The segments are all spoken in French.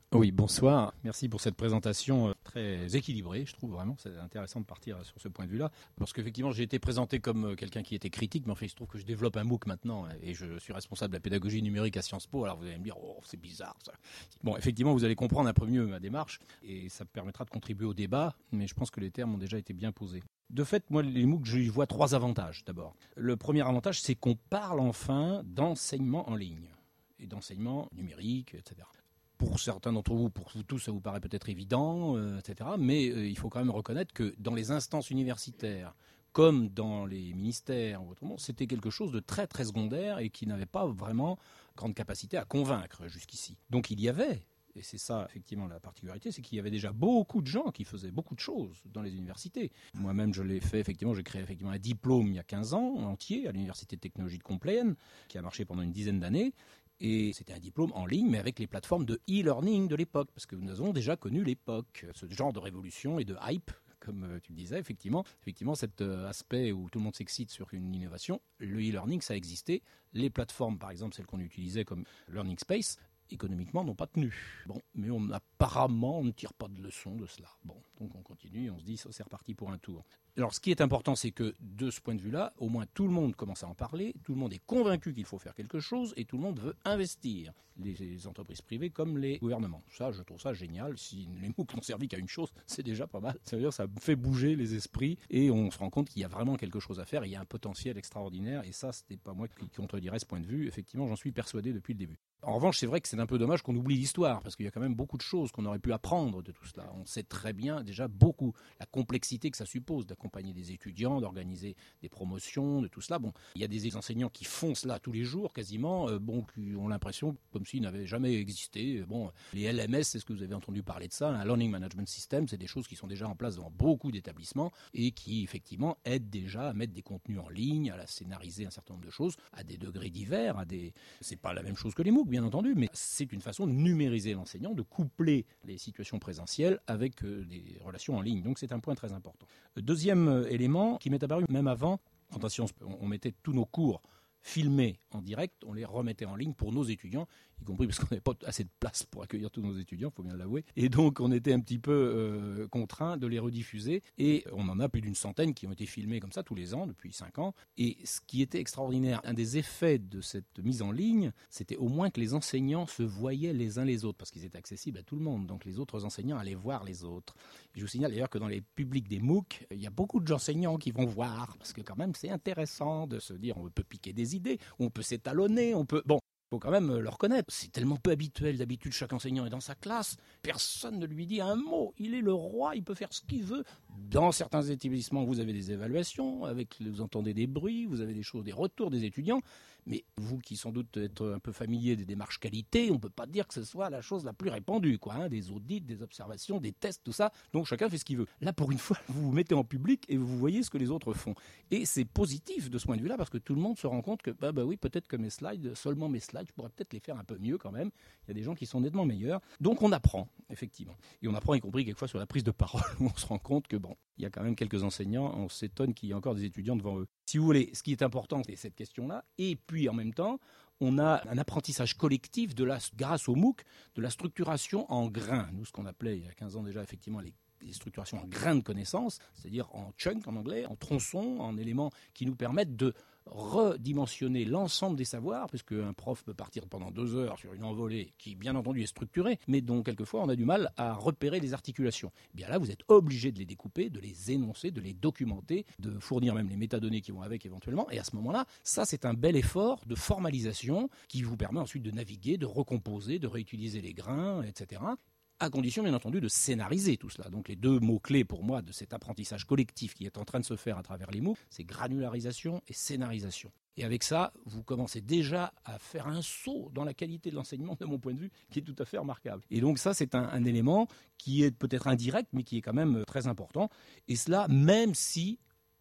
Oui, bonsoir. Merci pour cette présentation très équilibrée. Je trouve vraiment c'est intéressant de partir sur ce point de vue-là. Parce qu'effectivement, j'ai été présenté comme quelqu'un qui était critique, mais en fait, il se trouve que je développe un MOOC maintenant et je suis responsable de la pédagogie numérique à Sciences Po. Alors vous allez me dire, oh, c'est bizarre ça. Bon, effectivement, vous allez comprendre un peu mieux ma démarche et ça permettra de contribuer au débat, mais je pense que les termes ont déjà été bien posés. De fait, moi, les MOOC, je y vois 3 avantages d'abord. Le premier avantage, c'est qu'on parle enfin d'enseignement en ligne et d'enseignement numérique, etc. Pour certains d'entre vous, pour vous tous, ça vous paraît peut-être évident, etc. Mais il faut quand même reconnaître que dans les instances universitaires, comme dans les ministères ou autrement, c'était quelque chose de très très secondaire et qui n'avait pas vraiment grande capacité à convaincre jusqu'ici. Donc il y avait, et c'est ça effectivement la particularité, c'est qu'il y avait déjà beaucoup de gens qui faisaient beaucoup de choses dans les universités. Moi-même je l'ai fait effectivement, j'ai créé effectivement un diplôme il y a 15 ans entier à l'Université de technologie de Compiègne, qui a marché pendant une dizaine d'années. Et c'était un diplôme en ligne, mais avec les plateformes de e-learning de l'époque, parce que nous avons déjà connu l'époque, ce genre de révolution et de hype, comme tu le disais, effectivement cet aspect où tout le monde s'excite sur une innovation, le e-learning, ça existait. Les plateformes, par exemple, celles qu'on utilisait comme Learning Space, économiquement, n'ont pas tenu. Bon, mais apparemment, on ne tire pas de leçon de cela. Bon, donc on continue, on se dit, ça c'est reparti pour un tour. Alors, ce qui est important, c'est que de ce point de vue-là, au moins tout le monde commence à en parler, tout le monde est convaincu qu'il faut faire quelque chose et tout le monde veut investir, les entreprises privées comme les gouvernements. Ça, je trouve ça génial. Si les MOOC n'ont servi qu'à une chose, c'est déjà pas mal. Ça veut dire que ça fait bouger les esprits et on se rend compte qu'il y a vraiment quelque chose à faire. Il y a un potentiel extraordinaire et ça, c'était pas moi qui contredirais ce point de vue. Effectivement, j'en suis persuadé depuis le début. En revanche, c'est vrai que c'est un peu dommage qu'on oublie l'histoire, parce qu'il y a quand même beaucoup de choses qu'on aurait pu apprendre de tout cela. On sait très bien déjà beaucoup la complexité que ça suppose d'accompagner des étudiants, d'organiser des promotions, de tout cela. Bon, il y a des enseignants qui font cela tous les jours, quasiment, qui ont l'impression comme s'ils n'avaient jamais existé. Bon, les LMS, c'est ce que vous avez entendu parler de ça, un Learning Management System, c'est des choses qui sont déjà en place dans beaucoup d'établissements et qui, effectivement, aident déjà à mettre des contenus en ligne, à scénariser un certain nombre de choses, à des degrés divers, c'est pas la même chose que les MOOC, bien entendu, mais c'est une façon de numériser l'enseignant, de coupler les situations présentielles avec des relations en ligne. Donc c'est un point très important. Deuxième élément qui m'est apparu même avant, quand on mettait tous nos cours filmés en direct, on les remettait en ligne pour nos étudiants, y compris parce qu'on n'avait pas assez de place pour accueillir tous nos étudiants, il faut bien l'avouer. Et donc on était un petit peu contraints de les rediffuser. Et on en a plus d'une centaine qui ont été filmés comme ça tous les ans, depuis 5 ans. Et ce qui était extraordinaire, un des effets de cette mise en ligne, c'était au moins que les enseignants se voyaient les uns les autres, parce qu'ils étaient accessibles à tout le monde. Donc les autres enseignants allaient voir les autres. Et je vous signale d'ailleurs que dans les publics des MOOC, il y a beaucoup d'enseignants qui vont voir, parce que quand même c'est intéressant de se dire on peut piquer des idées, on peut s'étalonner, on peut... Bon, il faut quand même le reconnaître. C'est tellement peu habituel. D'habitude, chaque enseignant est dans sa classe. Personne ne lui dit un mot. Il est le roi, il peut faire ce qu'il veut. Dans certains établissements, vous avez des évaluations, vous entendez des bruits, vous avez des choses, des retours des étudiants. Mais vous qui sans doute êtes un peu familier des démarches qualité, on ne peut pas dire que ce soit la chose la plus répandue, des audits, des observations, des tests, tout ça. Donc chacun fait ce qu'il veut. Là, pour une fois, vous vous mettez en public et vous voyez ce que les autres font. Et c'est positif de ce point de vue-là, parce que tout le monde se rend compte que, oui, peut-être que seulement mes slides, je pourrais peut-être les faire un peu mieux quand même. Il y a des gens qui sont nettement meilleurs. Donc on apprend, effectivement. Et on apprend y compris quelquefois sur la prise de parole, où on se rend compte que, il y a quand même quelques enseignants, on s'étonne qu'il y ait encore des étudiants devant eux. Si vous voulez, ce qui est important, c'est cette question-là. Et puis, en même temps, on a un apprentissage collectif grâce au MOOC, de la structuration en grains. Nous, ce qu'on appelait, il y a 15 ans déjà, effectivement, les structurations en grains de connaissances, c'est-à-dire en chunks en anglais, en tronçons, en éléments qui nous permettent de redimensionner l'ensemble des savoirs, puisque un prof peut partir pendant 2 heures sur une envolée qui, bien entendu, est structurée, mais dont, quelquefois, on a du mal à repérer les articulations. Eh bien là, vous êtes obligé de les découper, de les énoncer, de les documenter, de fournir même les métadonnées qui vont avec éventuellement. Et à ce moment-là, ça, c'est un bel effort de formalisation qui vous permet ensuite de naviguer, de recomposer, de réutiliser les grains, etc., à condition, bien entendu, de scénariser tout cela. Donc les 2 mots-clés pour moi de cet apprentissage collectif qui est en train de se faire à travers les MOOC, c'est granularisation et scénarisation. Et avec ça, vous commencez déjà à faire un saut dans la qualité de l'enseignement, de mon point de vue, qui est tout à fait remarquable. Et donc ça, c'est un élément qui est peut-être indirect, mais qui est quand même très important. Et cela, même si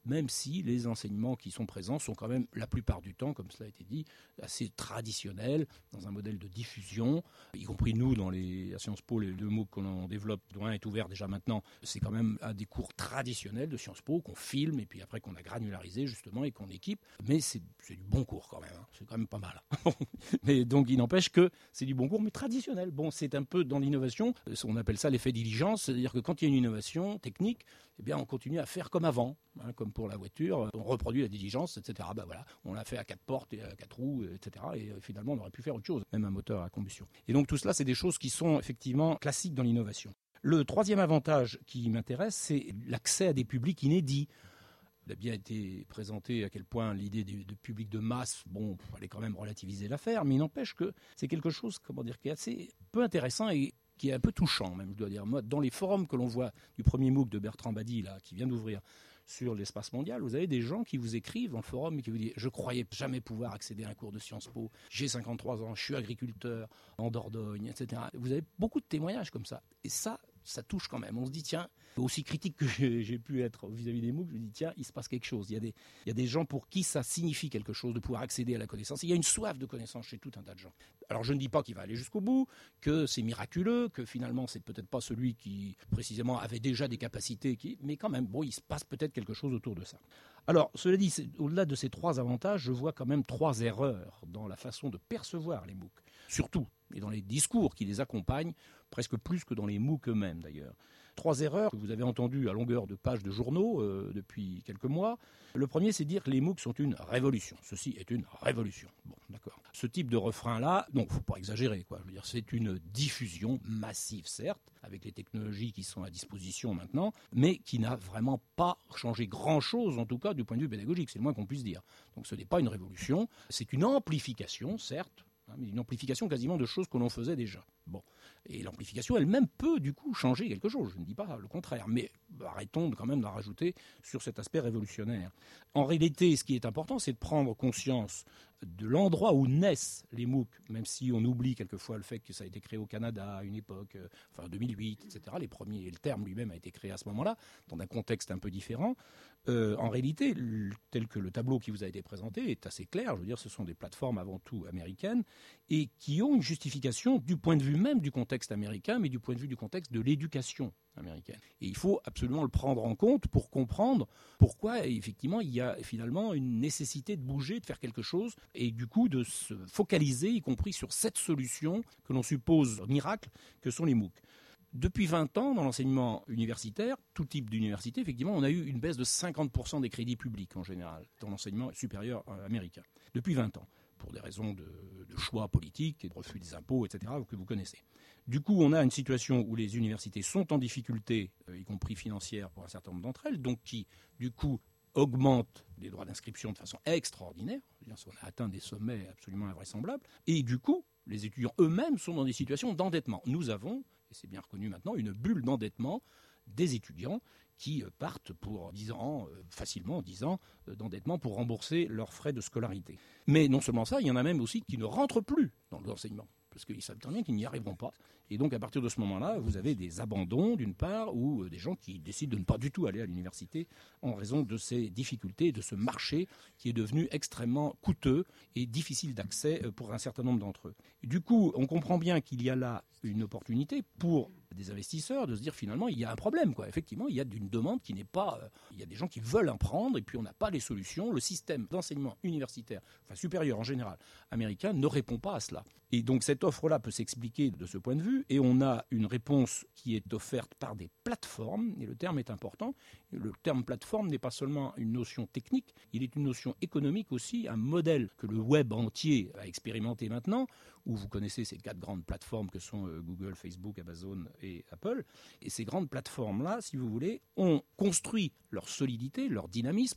même si les enseignements qui sont présents sont quand même, la plupart du temps, comme cela a été dit, assez traditionnels, dans un modèle de diffusion, y compris nous, à Sciences Po, les 2 MOOC qu'on développe, dont un est ouvert déjà maintenant, c'est quand même un des cours traditionnels de Sciences Po, qu'on filme, et puis après qu'on a granularisé, justement, et qu'on équipe, mais c'est du bon cours quand même, hein. C'est quand même pas mal. Mais donc, il n'empêche que c'est du bon cours, mais traditionnel. Bon, c'est un peu dans l'innovation, on appelle ça l'effet diligence, c'est-à-dire que quand il y a une innovation technique, eh bien, on continue à faire comme avant, hein, comme pour la voiture, on reproduit la diligence, etc. Ben voilà, on l'a fait à 4 portes et à 4 roues, etc. Et finalement, on aurait pu faire autre chose, même un moteur à combustion. Et donc tout cela, c'est des choses qui sont effectivement classiques dans l'innovation. Le troisième avantage qui m'intéresse, c'est l'accès à des publics inédits. Il a bien été présenté à quel point l'idée de public de masse, bon, il fallait quand même relativiser l'affaire, mais il n'empêche que c'est quelque chose, qui est assez peu intéressant et qui est un peu touchant même, je dois dire. Moi, dans les forums que l'on voit du premier MOOC de Bertrand Badi, là, qui vient d'ouvrir sur l'espace mondial, vous avez des gens qui vous écrivent dans le forum et qui vous disent « Je croyais jamais pouvoir accéder à un cours de Sciences Po, j'ai 53 ans, je suis agriculteur en Dordogne, etc. » Vous avez beaucoup de témoignages comme ça. Et ça touche quand même. On se dit, tiens, aussi critique que j'ai pu être vis-à-vis des MOOC, je me dis, tiens, il se passe quelque chose. Il y a des gens pour qui ça signifie quelque chose de pouvoir accéder à la connaissance. Il y a une soif de connaissance chez tout un tas de gens. Alors, je ne dis pas qu'il va aller jusqu'au bout, que c'est miraculeux, que finalement, c'est peut-être pas celui qui, précisément, avait déjà des capacités, mais quand même, bon, il se passe peut-être quelque chose autour de ça. Alors, cela dit, au-delà de ces 3 avantages, je vois quand même 3 erreurs dans la façon de percevoir les MOOC. Surtout, et dans les discours qui les accompagnent, presque plus que dans les MOOC eux-mêmes d'ailleurs. 3 erreurs que vous avez entendues à longueur de pages de journaux depuis quelques mois. Le premier, c'est de dire que les MOOC sont une révolution. Ceci est une révolution. Bon, d'accord. Ce type de refrain-là, non, faut pas exagérer, quoi. Je veux dire, c'est une diffusion massive, certes, avec les technologies qui sont à disposition maintenant, mais qui n'a vraiment pas changé grand-chose, en tout cas du point de vue pédagogique, c'est le moins qu'on puisse dire. Donc ce n'est pas une révolution, c'est une amplification, certes, mais une amplification quasiment de choses que l'on faisait déjà. Bon. Et l'amplification elle-même peut du coup changer quelque chose, je ne dis pas le contraire, mais arrêtons quand même d'en rajouter sur cet aspect révolutionnaire. En réalité, ce qui est important, c'est de prendre conscience de l'endroit où naissent les MOOC, même si on oublie quelquefois le fait que ça a été créé au Canada à une époque, enfin 2008, etc. Les premiers, le terme lui-même a été créé à ce moment-là, dans un contexte un peu différent. En réalité, tel que le tableau qui vous a été présenté est assez clair. Je veux dire, ce sont des plateformes avant tout américaines et qui ont une justification du point de vue même du contexte américain, mais du point de vue du contexte de l'éducation américaine. Et il faut absolument le prendre en compte pour comprendre pourquoi, effectivement, il y a finalement une nécessité de bouger, de faire quelque chose, et du coup de se focaliser, y compris sur cette solution que l'on suppose miracle, que sont les MOOC. Depuis 20 ans, dans l'enseignement universitaire, tout type d'université, effectivement, on a eu une baisse de 50% des crédits publics en général, dans l'enseignement supérieur américain. Depuis 20 ans, pour des raisons de choix politiques et de refus des impôts, etc., que vous connaissez. Du coup, on a une situation où les universités sont en difficulté, y compris financière pour un certain nombre d'entre elles, donc qui, du coup, augmentent les droits d'inscription de façon extraordinaire. On a atteint des sommets absolument invraisemblables. Et du coup, les étudiants eux-mêmes sont dans des situations d'endettement. Nous avons, et c'est bien reconnu maintenant, une bulle d'endettement des étudiants qui partent pour 10 ans, facilement 10 ans d'endettement pour rembourser leurs frais de scolarité. Mais non seulement ça, il y en a même aussi qui ne rentrent plus dans l'enseignement, parce qu'ils savent très bien qu'ils n'y arriveront pas. Et donc à partir de ce moment-là, vous avez des abandons d'une part, ou des gens qui décident de ne pas du tout aller à l'université en raison de ces difficultés, de ce marché qui est devenu extrêmement coûteux et difficile d'accès pour un certain nombre d'entre eux. Du coup, on comprend bien qu'il y a là une opportunité pour des investisseurs de se dire finalement il y a un problème, quoi. Effectivement, il y a une demande qui n'est pas... il y a des gens qui veulent en prendre et puis on n'a pas les solutions. Le système d'enseignement universitaire, enfin supérieur en général, américain, ne répond pas à cela. Et donc cette offre-là peut s'expliquer de ce point de vue et on a une réponse qui est offerte par des plateformes, et le terme est important. Le terme plateforme n'est pas seulement une notion technique, il est une notion économique aussi, un modèle que le web entier a expérimenté maintenant, où vous connaissez ces 4 grandes plateformes que sont Google, Facebook, Amazon et Apple. Et ces grandes plateformes-là, si vous voulez, ont construit leur solidité, leur dynamisme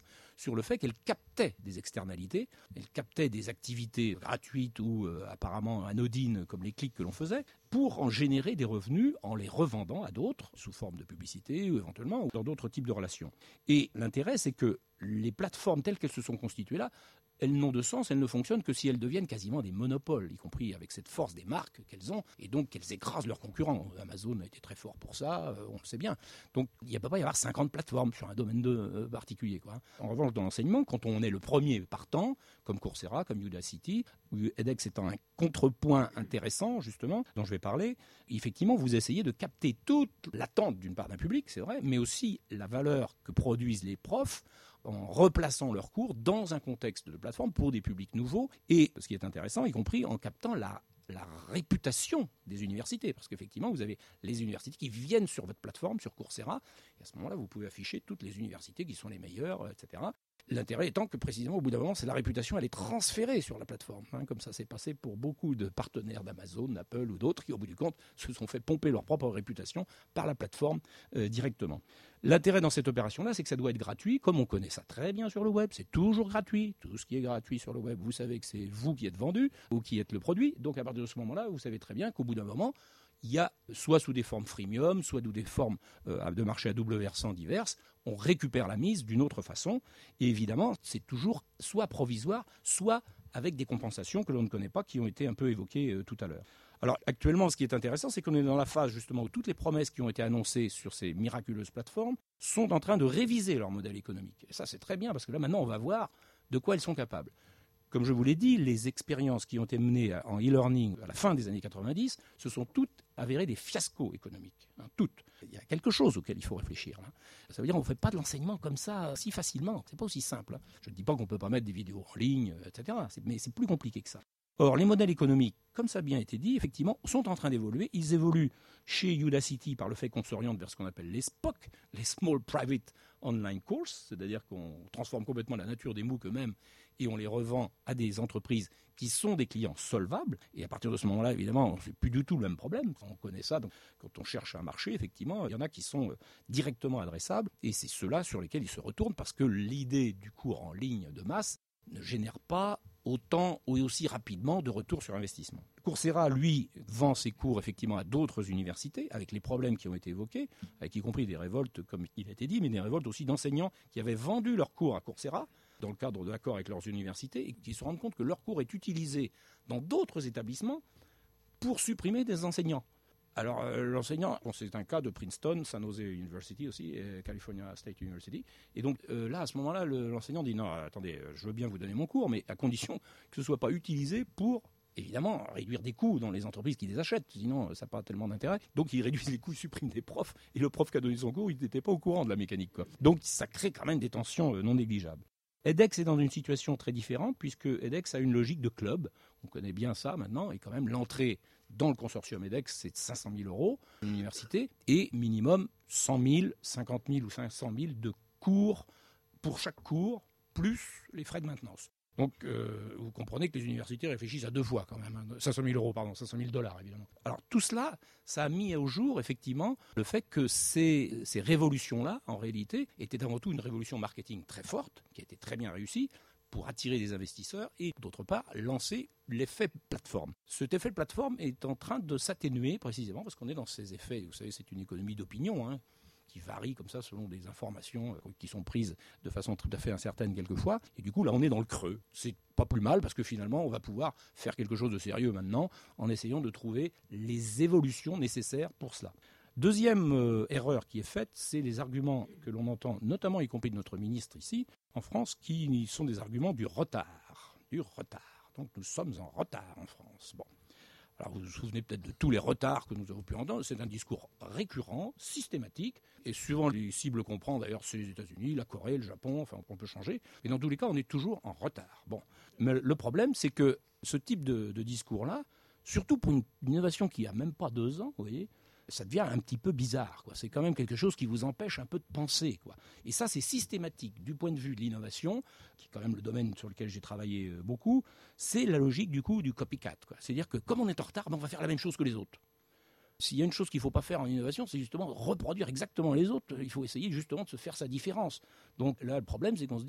sur le fait qu'elle captait des externalités, elle captait des activités gratuites ou apparemment anodines comme les clics que l'on faisait, pour en générer des revenus en les revendant à d'autres, sous forme de publicité ou éventuellement ou dans d'autres types de relations. Et l'intérêt, c'est que les plateformes telles qu'elles se sont constituées là, elles n'ont de sens, elles ne fonctionnent que si elles deviennent quasiment des monopoles, y compris avec cette force des marques qu'elles ont, et donc qu'elles écrasent leurs concurrents. Amazon a été très fort pour ça, on le sait bien. Donc il ne peut pas y avoir 50 plateformes sur un domaine particulier, quoi. En revanche, dans l'enseignement, quand on est le premier partant, comme Coursera, comme Udacity, ou edX étant un contrepoint intéressant, justement, dont je vais parler, effectivement, vous essayez de capter toute l'attente d'une part d'un public, c'est vrai, mais aussi la valeur que produisent les profs en replaçant leurs cours dans un contexte de plateforme pour des publics nouveaux et, ce qui est intéressant, y compris en captant la réputation des universités. Parce qu'effectivement, vous avez les universités qui viennent sur votre plateforme, sur Coursera, et à ce moment-là, vous pouvez afficher toutes les universités qui sont les meilleures, etc. L'intérêt étant que, précisément, au bout d'un moment, c'est la réputation, elle est transférée sur la plateforme, comme ça s'est passé pour beaucoup de partenaires d'Amazon, d'Apple ou d'autres, qui, au bout du compte, se sont fait pomper leur propre réputation par la plateforme directement. L'intérêt dans cette opération-là, c'est que ça doit être gratuit, comme on connaît ça très bien sur le web, c'est toujours gratuit. Tout ce qui est gratuit sur le web, vous savez que c'est vous qui êtes vendu ou qui êtes le produit. Donc à partir de ce moment-là, vous savez très bien qu'au bout d'un moment, il y a soit sous des formes freemium, soit sous des formes de marché à double versant diverses, on récupère la mise d'une autre façon. Et évidemment, c'est toujours soit provisoire, soit avec des compensations que l'on ne connaît pas, qui ont été un peu évoquées tout à l'heure. Alors actuellement, ce qui est intéressant, c'est qu'on est dans la phase justement où toutes les promesses qui ont été annoncées sur ces miraculeuses plateformes sont en train de réviser leur modèle économique. Et ça, c'est très bien, parce que là, maintenant, on va voir de quoi elles sont capables. Comme je vous l'ai dit, les expériences qui ont été menées en e-learning à la fin des années 90, ce sont toutes avérées des fiascos économiques. Toutes. Il y a quelque chose auquel il faut réfléchir. Ça veut dire qu'on ne fait pas de l'enseignement comme ça si facilement. C'est pas aussi simple. Je ne dis pas qu'on ne peut pas mettre des vidéos en ligne, etc. Mais c'est plus compliqué que ça. Or, les modèles économiques, comme ça a bien été dit, effectivement, sont en train d'évoluer. Ils évoluent chez Udacity par le fait qu'on s'oriente vers ce qu'on appelle les SPOC, les Small Private Online Courses, c'est-à-dire qu'on transforme complètement la nature des MOOC eux-mêmes et on les revend à des entreprises qui sont des clients solvables. Et à partir de ce moment-là, évidemment, on ne fait plus du tout le même problème. On connaît ça. Donc, quand on cherche un marché, effectivement, il y en a qui sont directement adressables. Et c'est ceux-là sur lesquels ils se retournent parce que l'idée du cours en ligne de masse ne génère pas autant ou aussi rapidement de retour sur investissement. Coursera, lui, vend ses cours effectivement à d'autres universités, avec les problèmes qui ont été évoqués, avec y compris des révoltes, comme il a été dit, mais des révoltes aussi d'enseignants qui avaient vendu leurs cours à Coursera, dans le cadre de l'accord avec leurs universités, et qui se rendent compte que leur cours est utilisé dans d'autres établissements pour supprimer des enseignants. Alors, l'enseignant, c'est un cas de Princeton, San Jose University aussi, California State University. Et donc, là, à ce moment-là, l'enseignant dit, non, attendez, je veux bien vous donner mon cours, mais à condition que ce ne soit pas utilisé pour, évidemment, réduire des coûts dans les entreprises qui les achètent. Sinon, ça n'a pas tellement d'intérêt. Donc, il réduit les coûts, il supprime des profs. Et le prof qui a donné son cours, il n'était pas au courant de la mécanique, quoi. Donc, ça crée quand même des tensions non négligeables. edX est dans une situation très différente, puisque edX a une logique de club. On connaît bien ça maintenant, et quand même, l'entrée dans le consortium edX, c'est 500 000 € à l'université et minimum 100 000, 50 000 ou 500 000 de cours pour chaque cours, plus les frais de maintenance. Donc, vous comprenez que les universités réfléchissent à deux fois quand même. 500 000 €, 500 000 $ évidemment. Alors, tout cela, ça a mis au jour, effectivement, le fait que ces révolutions-là, en réalité, étaient avant tout une révolution marketing très forte, qui a été très bien réussie, pour attirer des investisseurs et, d'autre part, lancer l'effet plateforme. Cet effet plateforme est en train de s'atténuer, précisément, parce qu'on est dans ces effets. Vous savez, c'est une économie d'opinion, qui varie comme ça selon des informations qui sont prises de façon tout à fait incertaine quelquefois. Et du coup, là, on est dans le creux. C'est pas plus mal, parce que finalement, on va pouvoir faire quelque chose de sérieux maintenant, en essayant de trouver les évolutions nécessaires pour cela. Deuxième erreur qui est faite, c'est les arguments que l'on entend, notamment y compris de notre ministre ici, en France, qui sont des arguments du retard. Du retard. Donc nous sommes en retard en France. Bon. Alors vous vous souvenez peut-être de tous les retards que nous avons pu entendre. C'est un discours récurrent, systématique, et suivant les cibles qu'on prend, d'ailleurs, c'est les États-Unis, la Corée, le Japon, enfin on peut changer. Et dans tous les cas, on est toujours en retard. Bon. Mais le problème, c'est que ce type de discours-là, surtout pour une innovation qui a même pas 2 ans, vous voyez, ça devient un petit peu bizarre, quoi. C'est quand même quelque chose qui vous empêche un peu de penser, quoi. Et ça, c'est systématique du point de vue de l'innovation, qui est quand même le domaine sur lequel j'ai travaillé beaucoup. C'est la logique du coup du copycat, quoi. C'est-à-dire que comme on est en retard, on va faire la même chose que les autres. S'il y a une chose qu'il ne faut pas faire en innovation, c'est justement reproduire exactement les autres. Il faut essayer justement de se faire sa différence. Donc là, le problème, c'est qu'on se dit,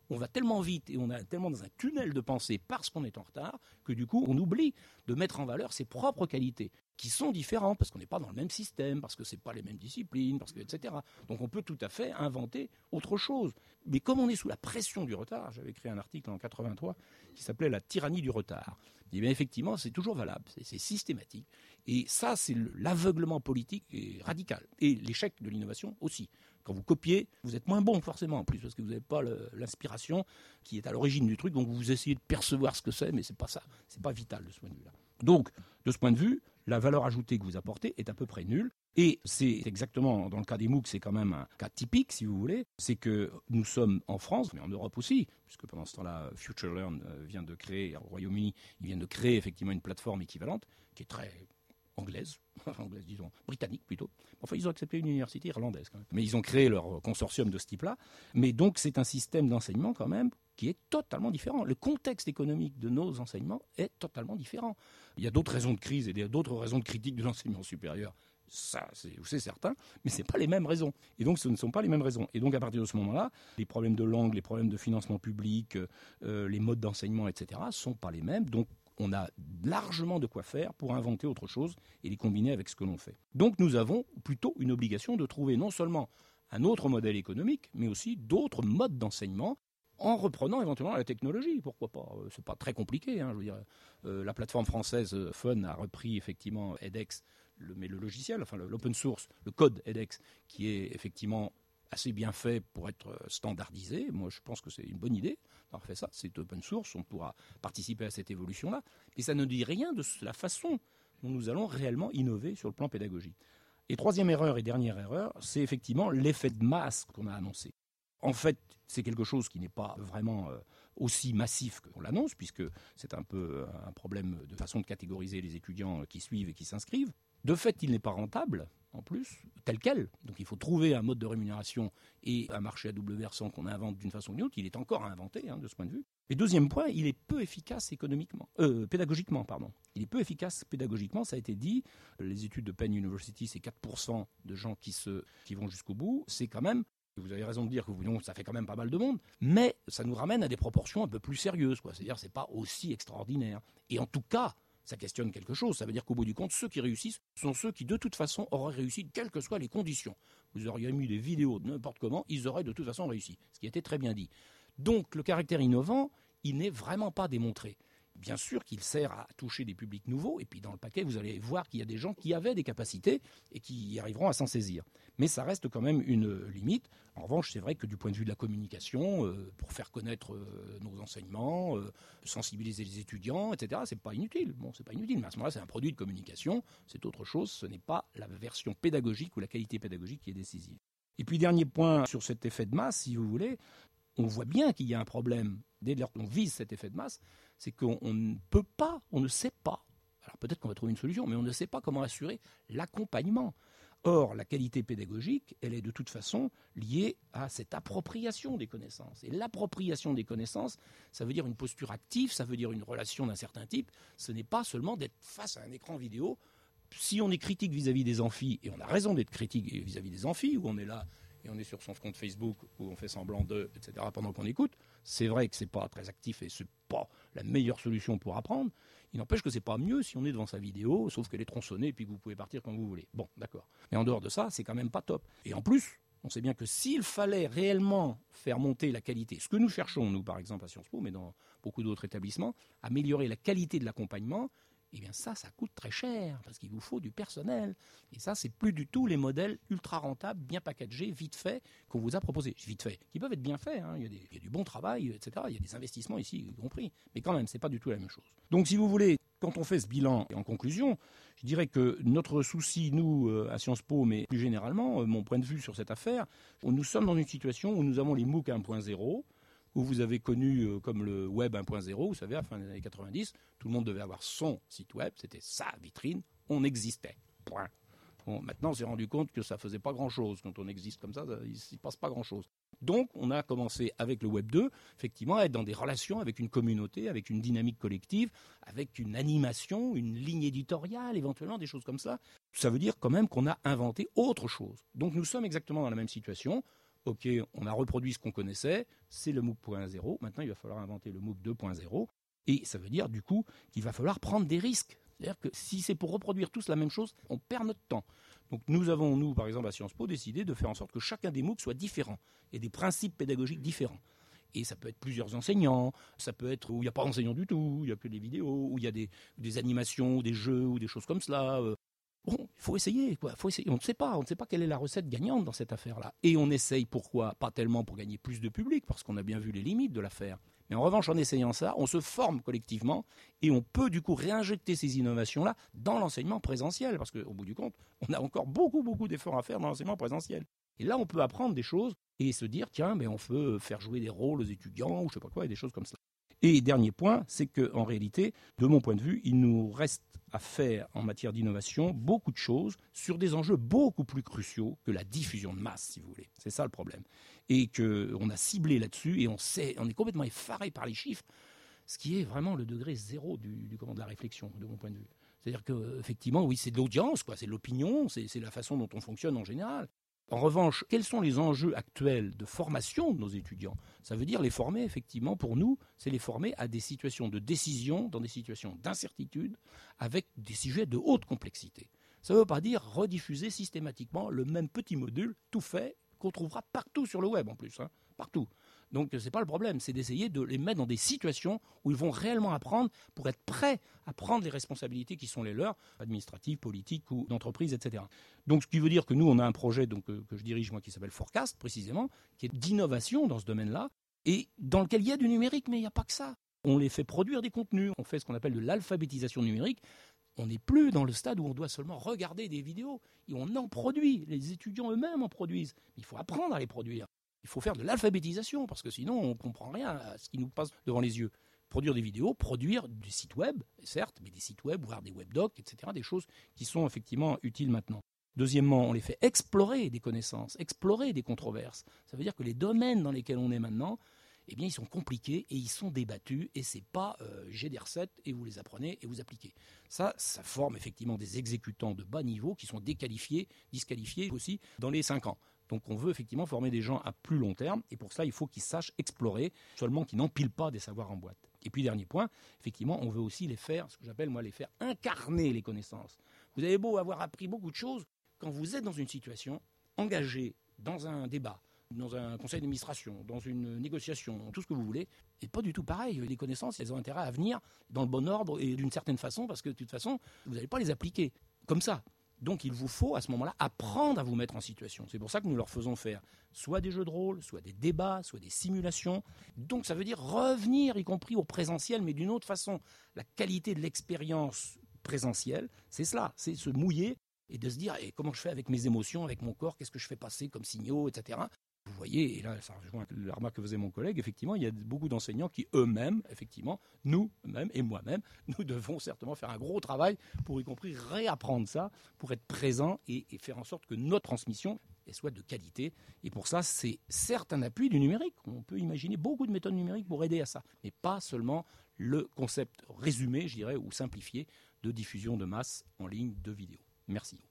on va tellement vite et on est tellement dans un tunnel de pensée parce qu'on est en retard que du coup, on oublie de mettre en valeur ses propres qualités qui sont différentes parce qu'on n'est pas dans le même système, parce que c'est pas les mêmes disciplines, parce que etc. Donc on peut tout à fait inventer autre chose. Mais comme on est sous la pression du retard, j'avais écrit un article en 83 qui s'appelait La tyrannie du retard. Et bien effectivement, c'est toujours valable, c'est systématique. Et ça, c'est l'aveuglement politique et radical. Et l'échec de l'innovation aussi. Quand vous copiez, vous êtes moins bon forcément en plus, parce que vous n'avez pas l'inspiration qui est à l'origine du truc, donc vous essayez de percevoir ce que c'est, mais c'est pas ça. C'est pas vital de ce point de vue-là. Donc, de ce point de vue, la valeur ajoutée que vous apportez est à peu près nulle. Et c'est exactement, dans le cas des MOOC, c'est quand même un cas typique, si vous voulez. C'est que nous sommes en France, mais en Europe aussi, puisque pendant ce temps-là, FutureLearn vient de créer, au Royaume-Uni, ils viennent de créer effectivement une plateforme équivalente, qui est très anglaise, disons, britannique plutôt. Enfin, ils ont accepté une université irlandaise quand même. Mais ils ont créé leur consortium de ce type-là. Mais donc, c'est un système d'enseignement quand même qui est totalement différent. Le contexte économique de nos enseignements est totalement différent. Il y a d'autres raisons de crise et d'autres raisons de critique de l'enseignement supérieur. Ça, c'est certain, mais ce n'est pas les mêmes raisons. Et donc, ce ne sont pas les mêmes raisons. Et donc, à partir de ce moment-là, les problèmes de langue, les problèmes de financement public, les modes d'enseignement, etc., ne sont pas les mêmes. Donc, on a largement de quoi faire pour inventer autre chose et les combiner avec ce que l'on fait. Donc nous avons plutôt une obligation de trouver non seulement un autre modèle économique, mais aussi d'autres modes d'enseignement en reprenant éventuellement la technologie. Pourquoi pas ? C'est pas très compliqué. Je veux dire, la plateforme française Fun a repris effectivement edX, mais le logiciel, enfin l'open source, le code edX, qui est effectivement assez bien fait pour être standardisé. Moi, je pense que c'est une bonne idée d'avoir fait ça. C'est open source, on pourra participer à cette évolution-là. Et ça ne dit rien de la façon dont nous allons réellement innover sur le plan pédagogique. Et troisième erreur et dernière erreur, c'est effectivement l'effet de masse qu'on a annoncé. En fait, c'est quelque chose qui n'est pas vraiment aussi massif qu'on l'annonce, puisque c'est un peu un problème de façon de catégoriser les étudiants qui suivent et qui s'inscrivent. De fait, il n'est pas rentable, en plus, tel quel. Donc il faut trouver un mode de rémunération et un marché à double versant qu'on invente d'une façon ou d'une autre. Il est encore à inventer, de ce point de vue. Et deuxième point, il est peu efficace pédagogiquement. Il est peu efficace pédagogiquement, ça a été dit. Les études de Penn University, c'est 4% de gens qui vont jusqu'au bout. C'est quand même, vous avez raison de dire que ça fait quand même pas mal de monde, mais ça nous ramène à des proportions un peu plus sérieuses, quoi. C'est-à-dire que c'est pas aussi extraordinaire. Et en tout cas, ça questionne quelque chose. Ça veut dire qu'au bout du compte, ceux qui réussissent sont ceux qui, de toute façon, auraient réussi, quelles que soient les conditions. Vous auriez mis des vidéos de n'importe comment, ils auraient de toute façon réussi. Ce qui a été très bien dit. Donc, le caractère innovant, il n'est vraiment pas démontré. Bien sûr qu'il sert à toucher des publics nouveaux, et puis dans le paquet, vous allez voir qu'il y a des gens qui avaient des capacités et qui y arriveront à s'en saisir. Mais ça reste quand même une limite. En revanche, c'est vrai que du point de vue de la communication, pour faire connaître nos enseignements, sensibiliser les étudiants, etc., c'est pas inutile. Bon, c'est pas inutile, mais à ce moment-là, c'est un produit de communication, c'est autre chose, ce n'est pas la version pédagogique ou la qualité pédagogique qui est décisive. Et puis, dernier point sur cet effet de masse, si vous voulez, on voit bien qu'il y a un problème dès lors qu'on vise cet effet de masse, c'est qu'on ne peut pas, on ne sait pas, alors peut-être qu'on va trouver une solution, mais on ne sait pas comment assurer l'accompagnement. Or, la qualité pédagogique, elle est de toute façon liée à cette appropriation des connaissances. Et l'appropriation des connaissances, ça veut dire une posture active, ça veut dire une relation d'un certain type. Ce n'est pas seulement d'être face à un écran vidéo. Si on est critique vis-à-vis des amphis, et on a raison d'être critique vis-à-vis des amphis, où on est là et on est sur son compte Facebook, où on fait semblant d'eux, etc., pendant qu'on écoute, c'est vrai que c'est pas très actif et c'est pas la meilleure solution pour apprendre. Il n'empêche que c'est pas mieux si on est devant sa vidéo, sauf qu'elle est tronçonnée et puis que vous pouvez partir quand vous voulez. Bon, d'accord. Mais en dehors de ça, c'est quand même pas top. Et en plus, on sait bien que s'il fallait réellement faire monter la qualité, ce que nous cherchons, nous, par exemple, à Sciences Po, mais dans beaucoup d'autres établissements, améliorer la qualité de l'accompagnement, eh bien ça coûte très cher, parce qu'il vous faut du personnel. Et ça, c'est plus du tout les modèles ultra rentables, bien packagés, vite faits, qu'on vous a proposés. Vite faits, qui peuvent être bien faits, il y a du bon travail, etc. Il y a des investissements ici, y compris. Mais quand même, c'est pas du tout la même chose. Donc si vous voulez, quand on fait ce bilan, et en conclusion, je dirais que notre souci, nous, à Sciences Po, mais plus généralement, mon point de vue sur cette affaire, nous sommes dans une situation où nous avons les MOOC 1.0, où vous avez connu comme le web 1.0, vous savez, à la fin des années 90, tout le monde devait avoir son site web, c'était sa vitrine, on existait. Point. Bon, maintenant, on s'est rendu compte que ça ne faisait pas grand-chose. Quand on existe comme ça, il ne se passe pas grand-chose. Donc, on a commencé avec le Web 2, effectivement, à être dans des relations avec une communauté, avec une dynamique collective, avec une animation, une ligne éditoriale, éventuellement, des choses comme ça. Ça veut dire quand même qu'on a inventé autre chose. Donc, nous sommes exactement dans la même situation. OK, on a reproduit ce qu'on connaissait, c'est le MOOC 1.0. Maintenant, il va falloir inventer le MOOC 2.0. Et ça veut dire, du coup, qu'il va falloir prendre des risques. C'est-à-dire que si c'est pour reproduire tous la même chose, on perd notre temps. Donc nous avons, nous, par exemple, à Sciences Po, décidé de faire en sorte que chacun des MOOC soit différent et des principes pédagogiques différents. Et ça peut être plusieurs enseignants, ça peut être où il n'y a pas d'enseignants du tout, il n'y a que des vidéos, où il y a des animations, des jeux ou des choses comme cela. Bon, il faut essayer, quoi. Faut essayer. On ne sait pas quelle est la recette gagnante dans cette affaire-là. Et on essaye, pourquoi? Pas tellement pour gagner plus de public, parce qu'on a bien vu les limites de l'affaire. Mais en revanche, en essayant ça, on se forme collectivement et on peut du coup réinjecter ces innovations-là dans l'enseignement présentiel. Parce qu'au bout du compte, on a encore beaucoup d'efforts à faire dans l'enseignement présentiel. Et là, on peut apprendre des choses et se dire, tiens, mais on peut faire jouer des rôles aux étudiants ou je sais pas quoi, et des choses comme ça. Et dernier point, c'est qu'en réalité, de mon point de vue, il nous reste à faire en matière d'innovation beaucoup de choses sur des enjeux beaucoup plus cruciaux que la diffusion de masse, si vous voulez. C'est ça le problème. Et qu'on a ciblé là-dessus et on est complètement effaré par les chiffres, ce qui est vraiment le degré zéro de la réflexion, de mon point de vue. C'est-à-dire qu'effectivement, oui, c'est de l'audience, quoi, c'est de l'opinion, c'est la façon dont on fonctionne en général. En revanche, quels sont les enjeux actuels de formation de nos étudiants? Ça veut dire les former, effectivement, pour nous, c'est les former à des situations de décision, dans des situations d'incertitude, avec des sujets de haute complexité. Ça ne veut pas dire rediffuser systématiquement le même petit module, tout fait, qu'on trouvera partout sur le web en plus, hein, partout. Donc ce n'est pas le problème, c'est d'essayer de les mettre dans des situations où ils vont réellement apprendre pour être prêts à prendre les responsabilités qui sont les leurs, administratives, politiques ou d'entreprise, etc. Donc ce qui veut dire que nous, on a un projet que je dirige moi qui s'appelle Forecast précisément, qui est d'innovation dans ce domaine-là, et dans lequel il y a du numérique, mais il n'y a pas que ça. On les fait produire des contenus, on fait ce qu'on appelle de l'alphabétisation numérique. On n'est plus dans le stade où on doit seulement regarder des vidéos, et on en produit, les étudiants eux-mêmes en produisent. Il faut apprendre à les produire. Il faut faire de l'alphabétisation, parce que sinon on ne comprend rien à ce qui nous passe devant les yeux. Produire des vidéos, produire des sites web, certes, mais des sites web, voire des webdocs, etc., des choses qui sont effectivement utiles maintenant. Deuxièmement, on les fait explorer des connaissances, explorer des controverses. Ça veut dire que les domaines dans lesquels on est maintenant, eh bien, ils sont compliqués et ils sont débattus, et c'est pas j'ai des recettes et vous les apprenez et vous appliquez. Ça forme effectivement des exécutants de bas niveau qui sont disqualifiés aussi dans les 5 ans. Donc on veut effectivement former des gens à plus long terme, et pour ça il faut qu'ils sachent explorer, seulement qu'ils n'empilent pas des savoirs en boîte. Et puis dernier point, effectivement on veut aussi les faire, ce que j'appelle moi les faire incarner les connaissances. Vous avez beau avoir appris beaucoup de choses, quand vous êtes dans une situation engagée dans un débat, dans un conseil d'administration, dans une négociation, tout ce que vous voulez, et pas du tout pareil. Les connaissances, elles ont intérêt à venir dans le bon ordre et d'une certaine façon, parce que de toute façon, vous n'allez pas les appliquer comme ça. Donc il vous faut à ce moment-là apprendre à vous mettre en situation. C'est pour ça que nous leur faisons faire soit des jeux de rôle, soit des débats, soit des simulations. Donc ça veut dire revenir, y compris au présentiel, mais d'une autre façon. La qualité de l'expérience présentielle, c'est cela, c'est se mouiller et de se dire comment je fais avec mes émotions, avec mon corps, qu'est-ce que je fais passer comme signaux, etc. Vous voyez, et là, ça rejoint la remarque que faisait mon collègue, effectivement, il y a beaucoup d'enseignants qui eux-mêmes, effectivement, nous-mêmes et moi-même, nous devons certainement faire un gros travail pour y compris réapprendre ça, pour être présent et faire en sorte que notre transmission soit de qualité. Et pour ça, c'est certes un appui du numérique. On peut imaginer beaucoup de méthodes numériques pour aider à ça, mais pas seulement le concept résumé, je dirais, ou simplifié de diffusion de masse en ligne de vidéos. Merci.